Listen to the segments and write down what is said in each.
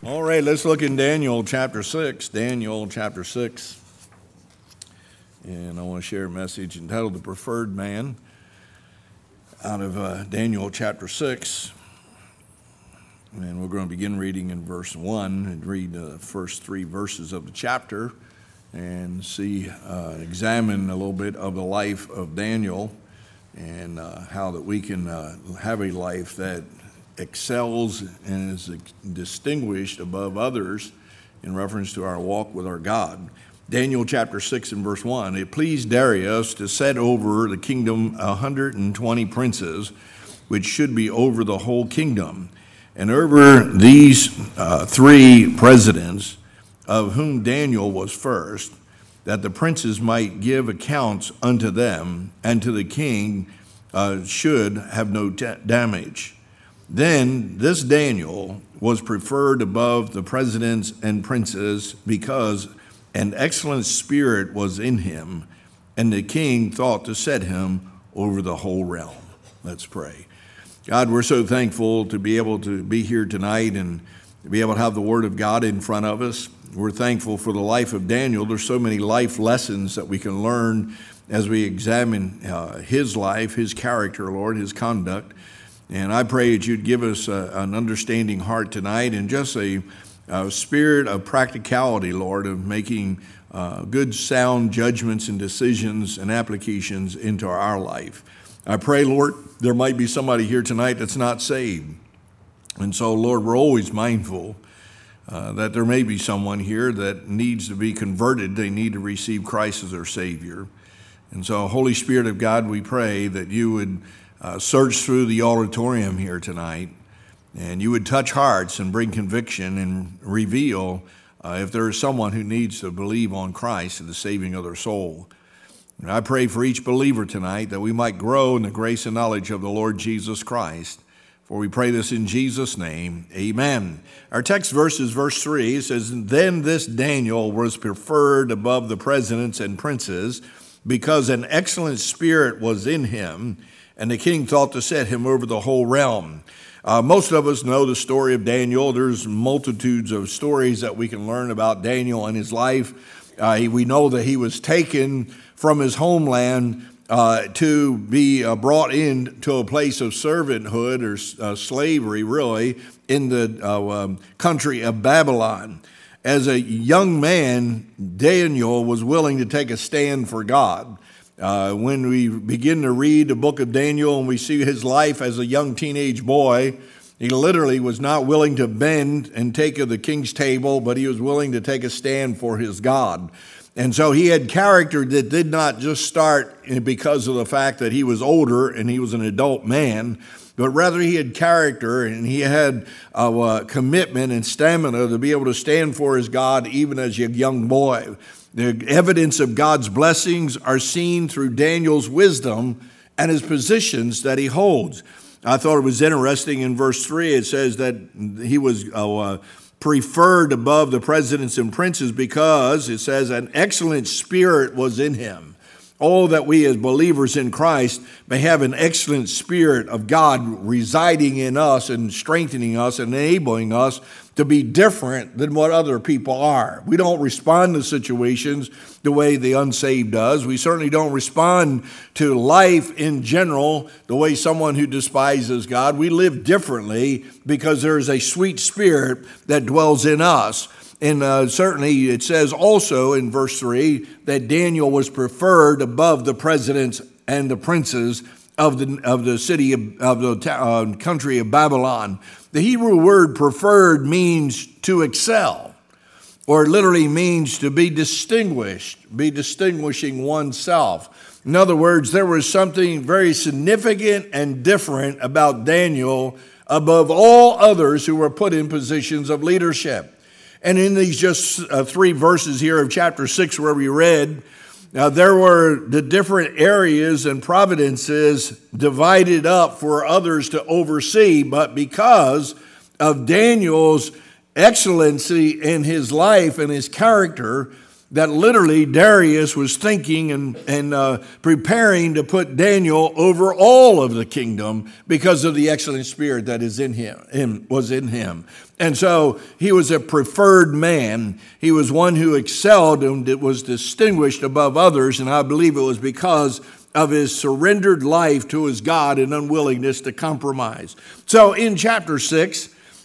All right, let's look in Daniel chapter 6. Daniel chapter 6. And I want to share a message entitled The Preferred Man out of Daniel chapter 6. And we're going to begin reading in verse 1 and read the first three verses of the chapter and examine a little bit of the life of Daniel and how that we can have a life that excels and is distinguished above others in reference to our walk with our God. Daniel chapter 6 and verse 1, it pleased Darius to set over the kingdom 120 princes, which should be over the whole kingdom. And over these three presidents, of whom Daniel was first, that the princes might give accounts unto them, and to the king should have no damage. Then this Daniel was preferred above the presidents and princes because an excellent spirit was in him, and the king thought to set him over the whole realm. Let's pray. God, we're so thankful to be able to be here tonight and to be able to have the Word of God in front of us. We're thankful for the life of Daniel. There's so many life lessons that we can learn as we examine his life, his character, Lord, his conduct. And I pray that you'd give us an understanding heart tonight and just a spirit of practicality, Lord, of making good, sound judgments and decisions and applications into our life. I pray, Lord, there might be somebody here tonight that's not saved. And so, Lord, we're always mindful that there may be someone here that needs to be converted. They need to receive Christ as their Savior. And so, Holy Spirit of God, we pray that you would search through the auditorium here tonight, and you would touch hearts and bring conviction and reveal if there is someone who needs to believe on Christ and the saving of their soul. And I pray for each believer tonight that we might grow in the grace and knowledge of the Lord Jesus Christ. For we pray this in Jesus' name, amen. Our text verse is verse 3. It says, Then this Daniel was preferred above the presidents and princes because an excellent spirit was in him, and the king thought to set him over the whole realm. Most of us know the story of Daniel. There's multitudes of stories that we can learn about Daniel and his life. We know that he was taken from his homeland to be brought into a place of servanthood or slavery, really, in the country of Babylon. As a young man, Daniel was willing to take a stand for God. When we begin to read the book of Daniel and we see his life as a young teenage boy, he literally was not willing to bend and take of the king's table, but he was willing to take a stand for his God. And so he had character that did not just start because of the fact that he was older and he was an adult man, but rather he had character and he had commitment and stamina to be able to stand for his God even as a young boy. The evidence of God's blessings are seen through Daniel's wisdom and his positions that he holds. I thought it was interesting in verse 3, it says that he was preferred above the presidents and princes because it says an excellent spirit was in him. Oh, that we as believers in Christ may have an excellent spirit of God residing in us and strengthening us and enabling us to be different than what other people are. We don't respond to situations the way the unsaved does. We certainly don't respond to life in general the way someone who despises God. We live differently because there is a sweet spirit that dwells in us. And certainly it says also in verse 3 that Daniel was preferred above the presidents and the princes of the city of the country of Babylon. The Hebrew word preferred means to excel, or literally means to be distinguished, be distinguishing oneself. In other words, there was something very significant and different about Daniel above all others who were put in positions of leadership. And in these just three verses here of chapter 6 where we read, there were the different areas and providences divided up for others to oversee, but because of Daniel's excellency in his life and his character, that literally Darius was thinking and preparing to put Daniel over all of the kingdom because of the excellent spirit that is in was in him. And so he was a preferred man. He was one who excelled and was distinguished above others, and I believe it was because of his surrendered life to his God and unwillingness to compromise. So in chapter 6,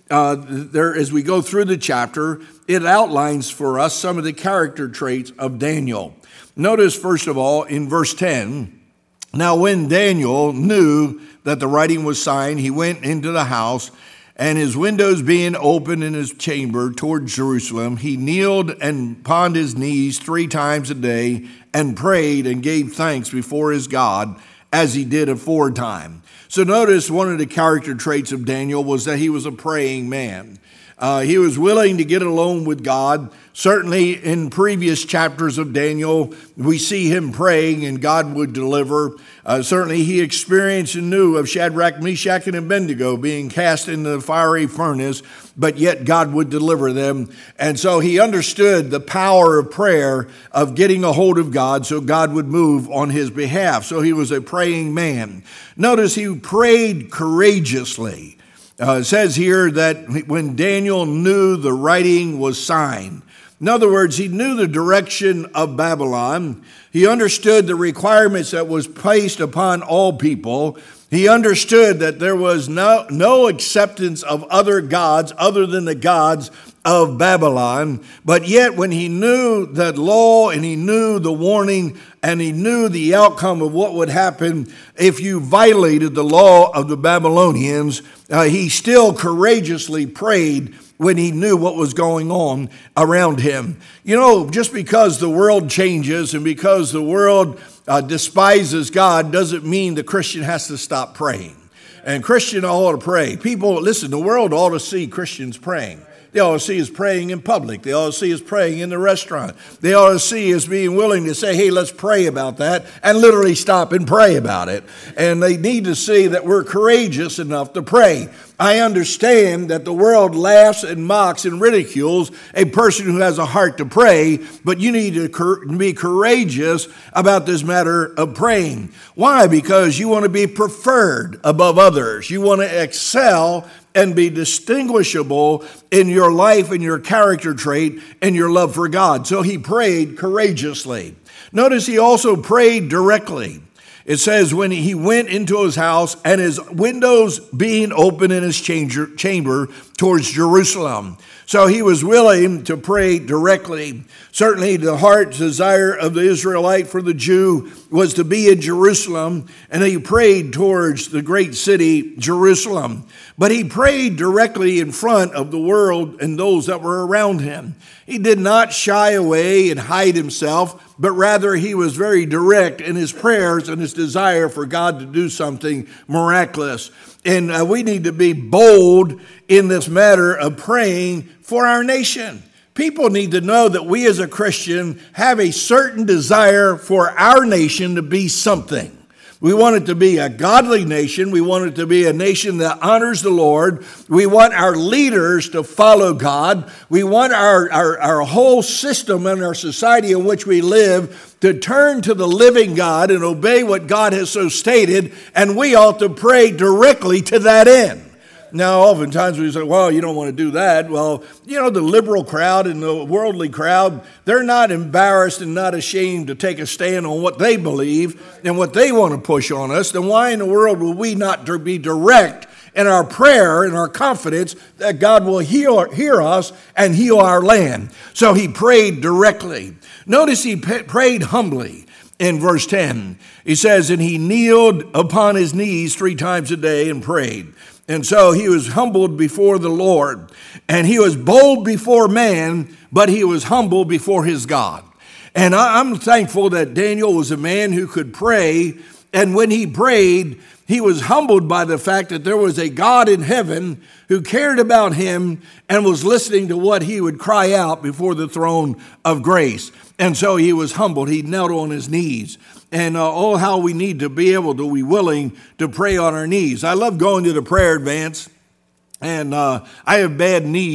as we go through the chapter, it outlines for us some of the character traits of Daniel. Notice, first of all, in verse 10, now when Daniel knew that the writing was signed, he went into the house, and his windows being open in his chamber toward Jerusalem, he kneeled and upon his knees 3 times a day and prayed and gave thanks before his God as he did aforetime. So notice one of the character traits of Daniel was that he was a praying man. He was willing to get alone with God. Certainly in previous chapters of Daniel, we see him praying and God would deliver. Certainly he experienced and knew of Shadrach, Meshach, and Abednego being cast into the fiery furnace, but yet God would deliver them. And so he understood the power of prayer, of getting a hold of God so God would move on his behalf. So he was a praying man. Notice he prayed courageously. It says here that when Daniel knew the writing was signed. In other words, he knew the direction of Babylon. He understood the requirements that was placed upon all people. He understood that there was no acceptance of other gods other than the gods of Babylon. But yet when he knew that law and he knew the warning and he knew the outcome of what would happen if you violated the law of the Babylonians, he still courageously prayed when he knew what was going on around him. You know, just because the world changes and because the world despises God doesn't mean the Christian has to stop praying. And Christian ought to pray. People, listen, the world ought to see Christians praying. They ought to see us praying in public. They ought to see us praying in the restaurant. They ought to see us being willing to say, hey, let's pray about that, and literally stop and pray about it. And they need to see that we're courageous enough to pray. I understand that the world laughs and mocks and ridicules a person who has a heart to pray, but you need to be courageous about this matter of praying. Why? Because you want to be preferred above others. You want to excel and be distinguishable in your life and your character trait and your love for God. So he prayed courageously. Notice he also prayed directly. It says when he went into his house and his windows being open in his chamber towards Jerusalem. So he was willing to pray directly. Certainly the heart's desire of the Israelite for the Jew was to be in Jerusalem, and he prayed towards the great city, Jerusalem. But he prayed directly in front of the world and those that were around him. He did not shy away and hide himself, but rather he was very direct in his prayers and his desire for God to do something miraculous. And we need to be bold in this matter of praying for our nation. People need to know that we as a Christian have a certain desire for our nation to be something. We want it to be a godly nation. We want it to be a nation that honors the Lord. We want our leaders to follow God. We want our whole system and our society in which we live to turn to the living God and obey what God has so stated, and we ought to pray directly to that end. Now, oftentimes we say, well, you don't want to do that. Well, you know, the liberal crowd and the worldly crowd, they're not embarrassed and not ashamed to take a stand on what they believe and what they want to push on us. Then why in the world will we not be direct in our prayer and our confidence that God will hear us and heal our land? So he prayed directly. Notice he prayed humbly. In verse 10, he says, and he kneeled upon his knees 3 times a day and prayed. And so he was humbled before the Lord, and he was bold before man, but he was humble before his God. And I'm thankful that Daniel was a man who could pray, and when he prayed, he was humbled by the fact that there was a God in heaven who cared about him and was listening to what he would cry out before the throne of grace. And so he was humbled. He knelt on his knees. And how we need to be able to be willing to pray on our knees. I love going to the prayer advance, and I have bad knees.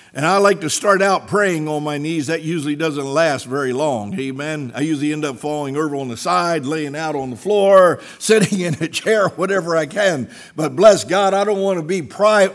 And I like to start out praying on my knees. That usually doesn't last very long. Amen. I usually end up falling over on the side, laying out on the floor, sitting in a chair, whatever I can. But bless God, I don't want to be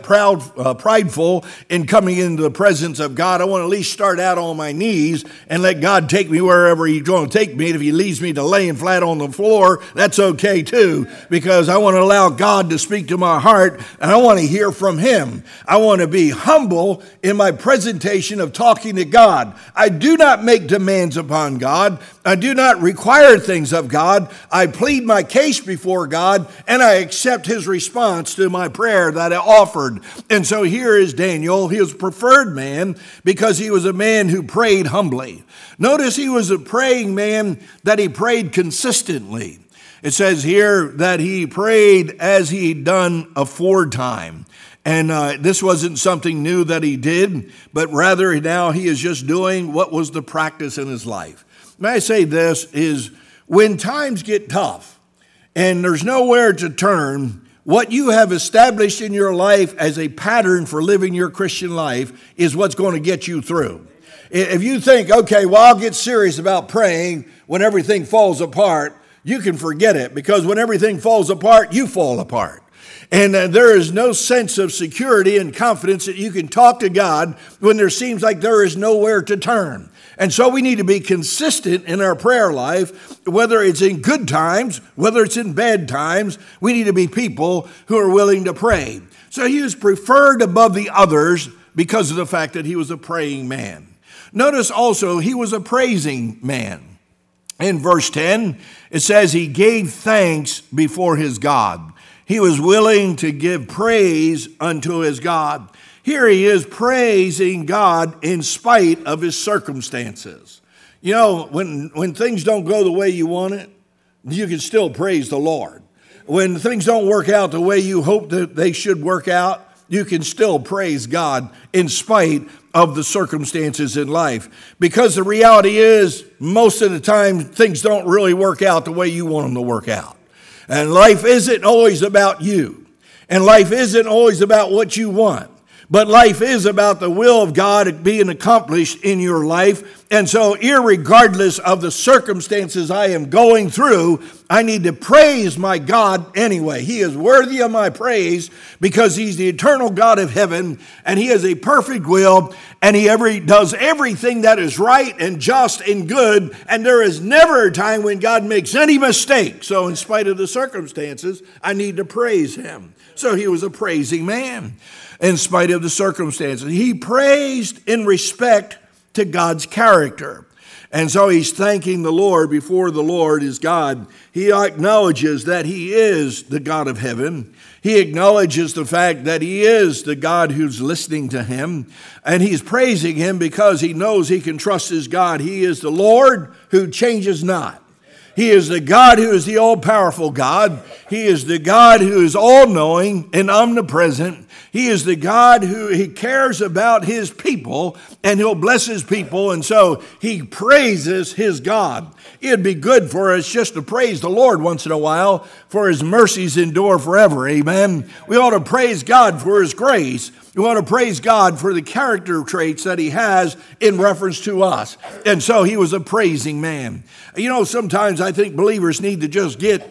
prideful in coming into the presence of God. I want to at least start out on my knees and let God take me wherever He's going to take me. And if He leads me to laying flat on the floor, that's okay too, because I want to allow God to speak to my heart, and I want to hear from Him. I want to be humble in my presentation of talking to God. I do not make demands upon God. I do not require things of God. I plead my case before God, and I accept His response to my prayer that I offered. And so here is Daniel. He was a preferred man because he was a man who prayed humbly. Notice he was a praying man that he prayed consistently. It says here that he prayed as he'd done aforetime. And this wasn't something new that he did, but rather now he is just doing what was the practice in his life. May I say this is when times get tough and there's nowhere to turn, what you have established in your life as a pattern for living your Christian life is what's going to get you through. If you think, okay, well, I'll get serious about praying when everything falls apart, you can forget it, because when everything falls apart, you fall apart. And there is no sense of security and confidence that you can talk to God when there seems like there is nowhere to turn. And so we need to be consistent in our prayer life, whether it's in good times, whether it's in bad times. We need to be people who are willing to pray. So he was preferred above the others because of the fact that he was a praying man. Notice also he was a praising man. In verse 10, it says he gave thanks before his God. He was willing to give praise unto his God. Here he is praising God in spite of his circumstances. You know, when things don't go the way you want it, you can still praise the Lord. When things don't work out the way you hope that they should work out, you can still praise God in spite of the circumstances in life. Because the reality is, most of the time, things don't really work out the way you want them to work out. And life isn't always about you. And life isn't always about what you want. But life is about the will of God being accomplished in your life. And so, irregardless of the circumstances I am going through, I need to praise my God anyway. He is worthy of my praise because He's the eternal God of heaven, and He has a perfect will, and He does everything that is right and just and good, and there is never a time when God makes any mistake. So in spite of the circumstances, I need to praise Him. So he was a praising man in spite of the circumstances. He praised in respect to God's character. And so he's thanking the Lord before the Lord is God. He acknowledges that He is the God of heaven. He acknowledges the fact that He is the God who's listening to him. And he's praising Him because he knows he can trust his God. He is the Lord who changes not. He is the God who is the all-powerful God. He is the God who is all-knowing and omnipresent. He is the God who He cares about His people, and He'll bless His people, and so He praises His God. It'd be good for us just to praise the Lord once in a while, for His mercies endure forever, amen? We ought to praise God for His grace. We want to praise God for the character traits that He has in reference to us. And so he was a praising man. You know, sometimes I think believers need to just get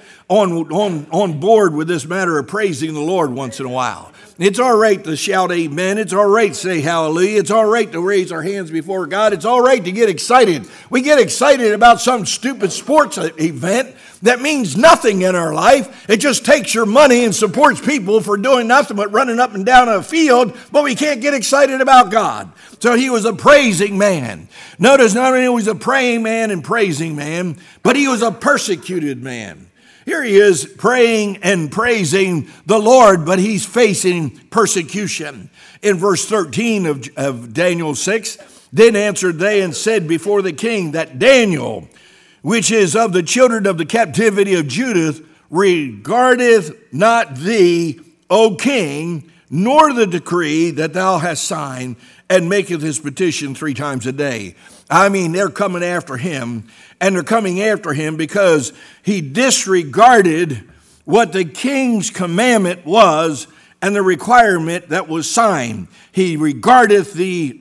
on board with this matter of praising the Lord once in a while. It's all right to shout amen. It's all right to say hallelujah. It's all right to raise our hands before God. It's all right to get excited. We get excited about some stupid sports event that means nothing in our life. It just takes your money and supports people for doing nothing but running up and down a field, but we can't get excited about God. So he was a praising man. Notice not only was he a praying man and praising man, but he was a persecuted man. Here he is praying and praising the Lord, but he's facing persecution. In verse 13 of Daniel 6, then answered they and said before the king that Daniel, which is of the children of the captivity of Judah, regardeth not thee, O king, nor the decree that thou hast signed, and maketh his petition 3 times a day. I mean, they're coming after him, and they're coming after him because he disregarded what the king's commandment was, and the requirement that was signed. He regardeth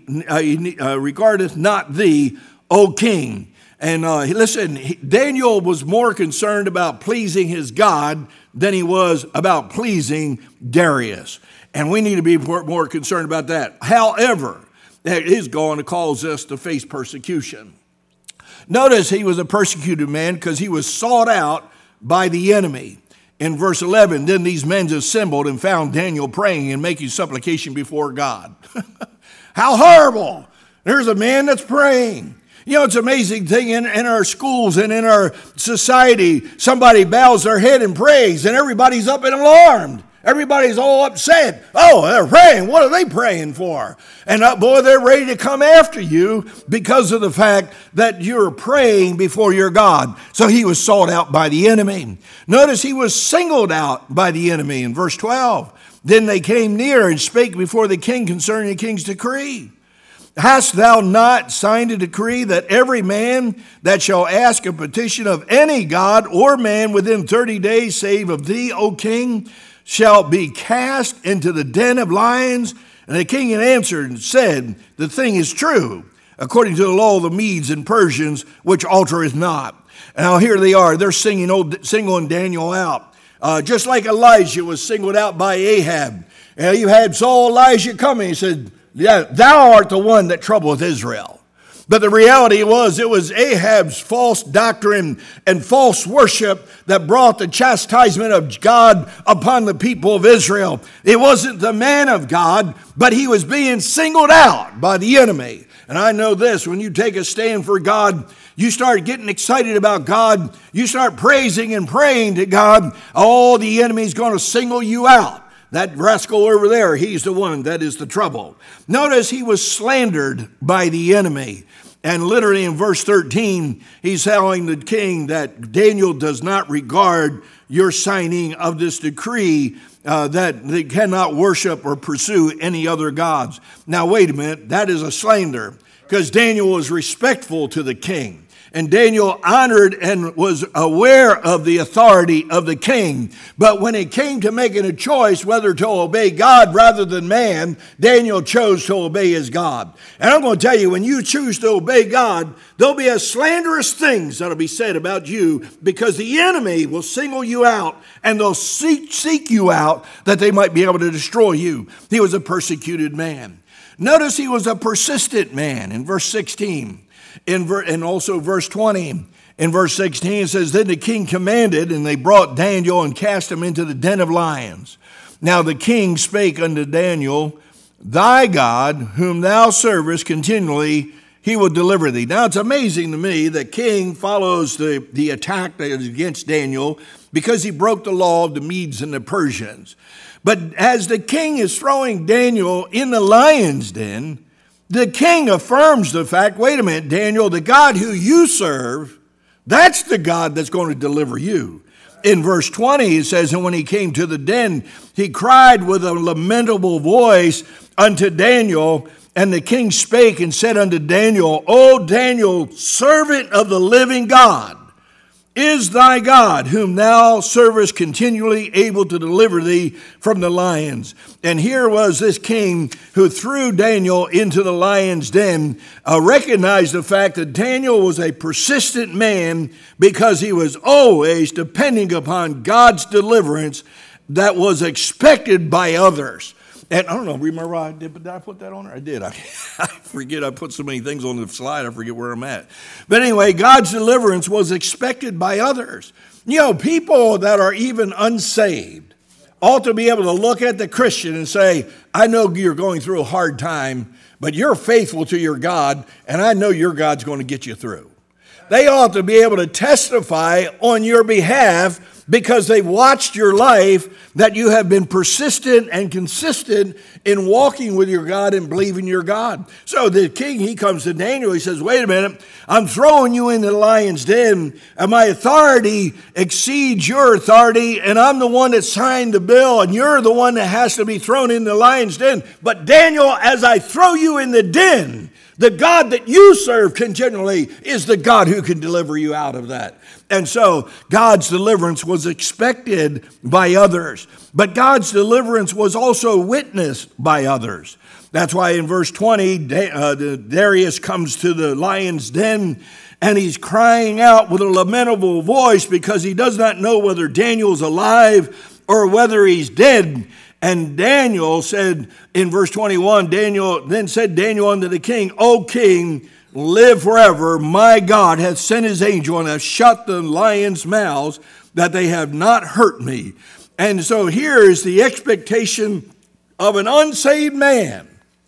not thee, O king. And listen, Daniel was more concerned about pleasing his God than he was about pleasing Darius. And we need to be more concerned about that. However, that is going to cause us to face persecution. Notice he was a persecuted man because he was sought out by the enemy. In verse 11, then these men assembled and found Daniel praying and making supplication before God. How horrible. There's a man that's praying. You know, it's an amazing thing in our schools and in our society. Somebody bows their head and prays and everybody's up and alarmed. Everybody's all upset. Oh, they're praying. What are they praying for? And boy, they're ready to come after you because of the fact that you're praying before your God. So he was sought out by the enemy. Notice he was singled out by the enemy in verse 12. Then they came near and spake before the king concerning the king's decree. Hast thou not signed a decree that every man that shall ask a petition of any god or man within 30 days, save of thee, O king, shall be cast into the den of lions? And the king had answered and said, the thing is true, according to the law of the Medes and Persians, which altereth not. And now here they are, they're singling Daniel out. Just like Elijah was singled out by Ahab. And you had Saul Elijah coming, he said, yeah, thou art the one that troubleth Israel. But the reality was it was Ahab's false doctrine and false worship that brought the chastisement of God upon the people of Israel. It wasn't the man of God, but he was being singled out by the enemy. And I know this, when you take a stand for God, you start getting excited about God, you start praising and praying to God, oh, the enemy's going to single you out. That rascal over there, he's the one that is the trouble. Notice he was slandered by the enemy. And literally in verse 13, he's telling the king that Daniel does not regard your signing of this decree that they cannot worship or pursue any other gods. Now, wait a minute, that is a slander because Daniel was respectful to the king. And Daniel honored and was aware of the authority of the king. But when it came to making a choice whether to obey God rather than man, Daniel chose to obey his God. And I'm going to tell you, when you choose to obey God, there'll be a slanderous things that'll be said about you because the enemy will single you out and they'll seek you out that they might be able to destroy you. He was a persecuted man. Notice he was a persistent man in verse 16. And also verse 20, in verse 16, it says, then the king commanded, and they brought Daniel and cast him into the den of lions. Now the king spake unto Daniel, thy God, whom thou servest continually, he will deliver thee. Now it's amazing to me that king follows the attack that is against Daniel because he broke the law of the Medes and the Persians. But as the king is throwing Daniel in the lion's den, the king affirms the fact, wait a minute, Daniel, the God who you serve, that's the God that's going to deliver you. In verse 20, it says, and when he came to the den, he cried with a lamentable voice unto Daniel, and the king spake and said unto Daniel, O Daniel, servant of the living God, is thy God, whom thou servest continually, able to deliver thee from the lions? And here was this king who threw Daniel into the lion's den, recognized the fact that Daniel was a persistent man because he was always depending upon God's deliverance that was expected by others. And I don't know, remember I did, but did I put that on there? I did. I forget. I put so many things on the slide, I forget where I'm at. But anyway, God's deliverance was expected by others. You know, people that are even unsaved ought to be able to look at the Christian and say, I know you're going through a hard time, but you're faithful to your God, and I know your God's going to get you through. They ought to be able to testify on your behalf because they watched your life, that you have been persistent and consistent in walking with your God and believing your God. So the king, he comes to Daniel, he says, wait a minute, I'm throwing you into the lion's den, and my authority exceeds your authority, and I'm the one that signed the bill, and you're the one that has to be thrown in the lion's den. But Daniel, as I throw you in the den, The God that you serve continually is the God who can deliver you out of that. And so God's deliverance was expected by others, but God's deliverance was also witnessed by others. That's why in verse 20, Darius comes to the lion's den, and he's crying out with a lamentable voice because he does not know whether Daniel's alive or whether he's dead. And Daniel said in verse 21, Then said Daniel unto the king, O king, live forever. My God hath sent his angel and hath shut the lions' mouths, that they have not hurt me. And so here is the expectation of an unsaved man,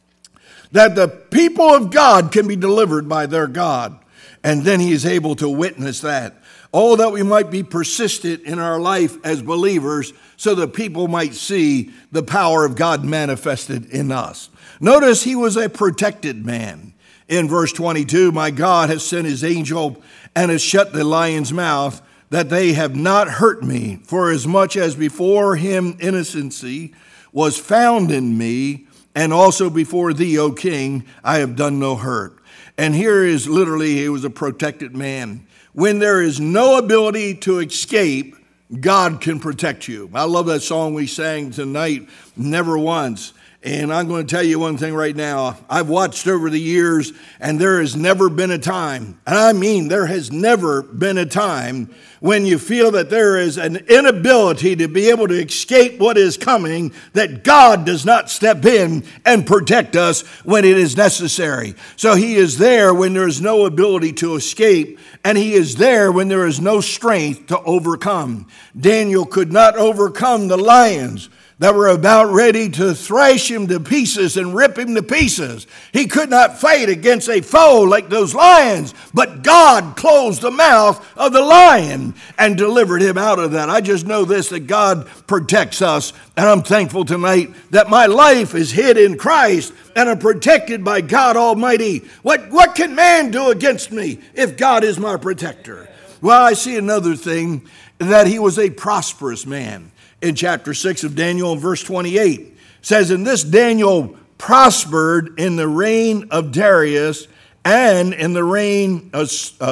that the people of God can be delivered by their God. And then he is able to witness that. Oh, that we might be persistent in our life as believers so that people might see the power of God manifested in us. Notice he was a protected man. In verse 22, my God has sent his angel and has shut the lion's mouth, that they have not hurt me. For as much as before him innocency was found in me, and also before thee, O king, I have done no hurt. And here is literally, he was a protected man. When there is no ability to escape, God can protect you. I love that song we sang tonight, Never Once. And I'm going to tell you one thing right now. I've watched over the years, and there has never been a time, and I mean there has never been a time when you feel that there is an inability to be able to escape what is coming, that God does not step in and protect us when it is necessary. So he is there when there is no ability to escape, and he is there when there is no strength to overcome. Daniel could not overcome the lions that were about ready to thrash him to pieces and rip him to pieces. He could not fight against a foe like those lions, but God closed the mouth of the lion and delivered him out of that. I just know this, that God protects us, and I'm thankful tonight that my life is hid in Christ and I'm protected by God Almighty. What can man do against me if God is my protector? Well, I see another thing, that he was a prosperous man. In chapter 6 of Daniel, in verse 28, says, And this Daniel prospered in the reign of Darius and in the reign of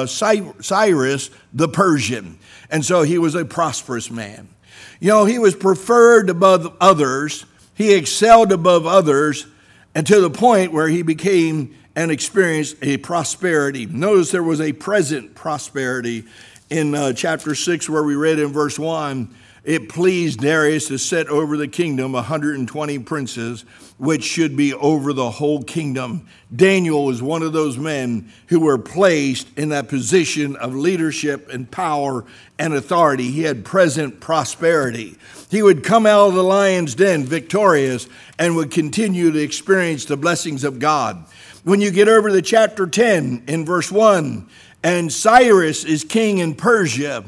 Cyrus the Persian. And so he was a prosperous man. You know, he was preferred above others. He excelled above others, and to the point where he became and experienced a prosperity. Notice there was a present prosperity in chapter 6 where we read in verse 1, it pleased Darius to set over the kingdom 120 princes, which should be over the whole kingdom. Daniel was one of those men who were placed in that position of leadership and power and authority. He had present prosperity. He would come out of the lion's den victorious and would continue to experience the blessings of God. When you get over to chapter 10 in verse 1, and Cyrus is king in Persia,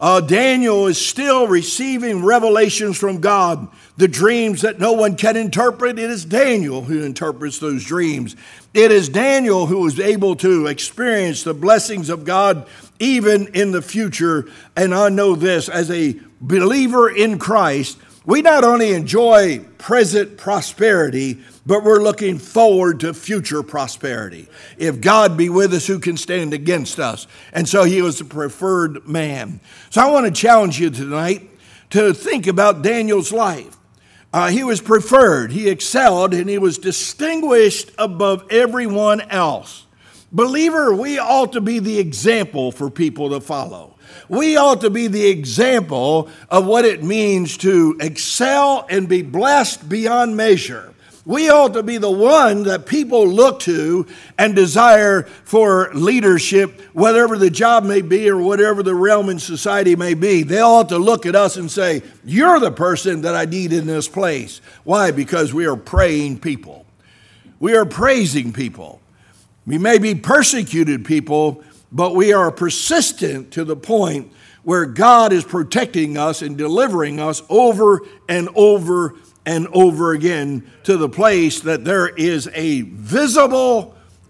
Daniel is still receiving revelations from God, the dreams that no one can interpret. It is Daniel who interprets those dreams. It is Daniel who was able to experience the blessings of God even in the future. And I know this, as a believer in Christ, we not only enjoy present prosperity, but we're looking forward to future prosperity. If God be with us, who can stand against us? And so he was the preferred man. So I want to challenge you tonight to think about Daniel's life. He was preferred, he excelled, and he was distinguished above everyone else. Believer, we ought to be the example for people to follow. We ought to be the example of what it means to excel and be blessed beyond measure. We ought to be the one that people look to and desire for leadership, whatever the job may be or whatever the realm in society may be. They ought to look at us and say, you're the person that I need in this place. Why? Because we are praying people. We are praising people. We may be persecuted people, but we are persistent to the point where God is protecting us and delivering us over and over and over again, to the place that there is a visible,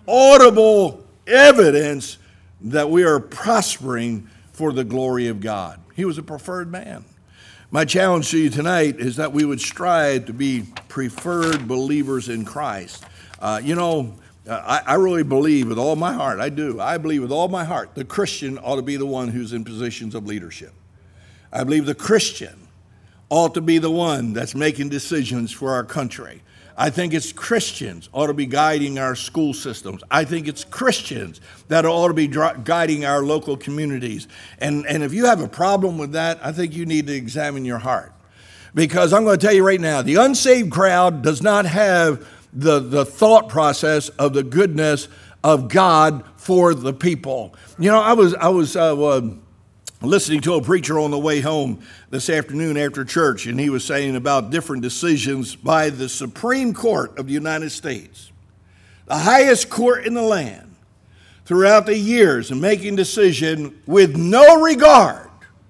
audible evidence that we are prospering for the glory of God. He was a preferred man. My challenge to you tonight is that we would strive to be preferred believers in Christ. I really believe with all my heart, I do. I believe with all my heart the Christian ought to be the one who's in positions of leadership. I believe the Christian ought to be the one that's making decisions for our country. I think it's Christians ought to be guiding our school systems. I think it's Christians that ought to be guiding our local communities. And if you have a problem with that, I think you need to examine your heart. Because I'm going to tell you right now, the unsaved crowd does not have the thought process of the goodness of God for the people. You know, I was listening to a preacher on the way home this afternoon after church, and he was saying about different decisions by the Supreme Court of the United States, the highest court in the land, throughout the years, and making decision with no regard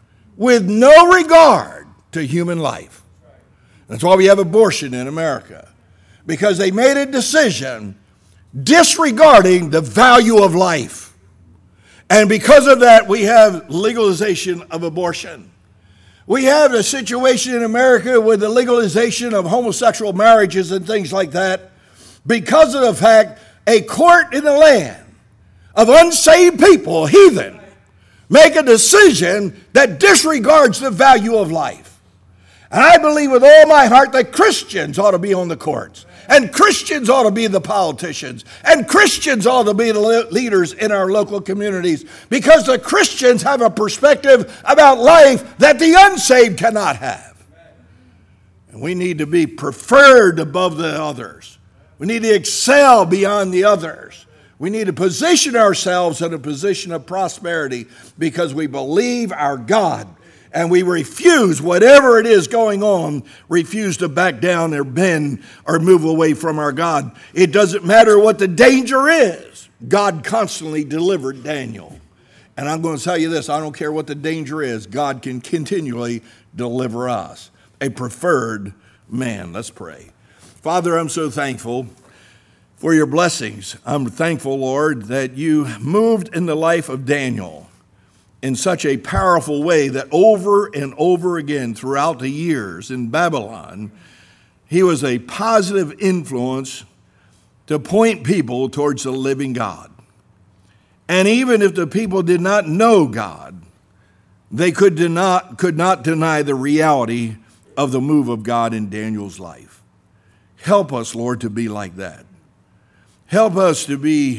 to human life. That's why we have abortion in America, because they made a decision disregarding the value of life. And because of that, we have legalization of abortion. We have a situation in America with the legalization of homosexual marriages and things like that, because of the fact a court in the land of unsaved people, heathen, make a decision that disregards the value of life. And I believe with all my heart that Christians ought to be on the courts, and Christians ought to be the politicians, and Christians ought to be the leaders in our local communities, because the Christians have a perspective about life that the unsaved cannot have. And we need to be preferred above the others. We need to excel beyond the others. We need to position ourselves in a position of prosperity because we believe our God. And we refuse, whatever it is going on, refuse to back down or bend or move away from our God. It doesn't matter what the danger is. God constantly delivered Daniel. And I'm going to tell you this, I don't care what the danger is, God can continually deliver us. A preferred man. Let's pray. Father, I'm so thankful for your blessings. I'm thankful, Lord, that you moved in the life of Daniel in such a powerful way that over and over again throughout the years in Babylon, he was a positive influence to point people towards the living God. And even if the people did not know God, they could not deny the reality of the move of God in Daniel's life. Help us, Lord, to be like that. Help us to be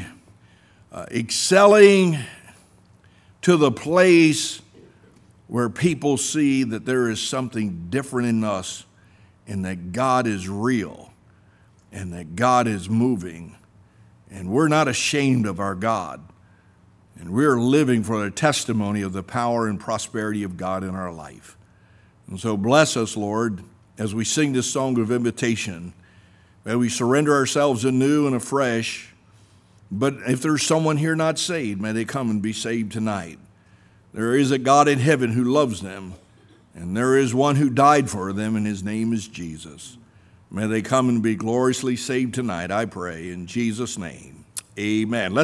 excelling to the place where people see that there is something different in us and that God is real and that God is moving. And we're not ashamed of our God. And we're living for the testimony of the power and prosperity of God in our life. And so bless us, Lord, as we sing this song of invitation. May we surrender ourselves anew and afresh. But if there's someone here not saved, may they come and be saved tonight. There is a God in heaven who loves them, and there is one who died for them, and his name is Jesus. May they come and be gloriously saved tonight, I pray, in Jesus' name. Amen.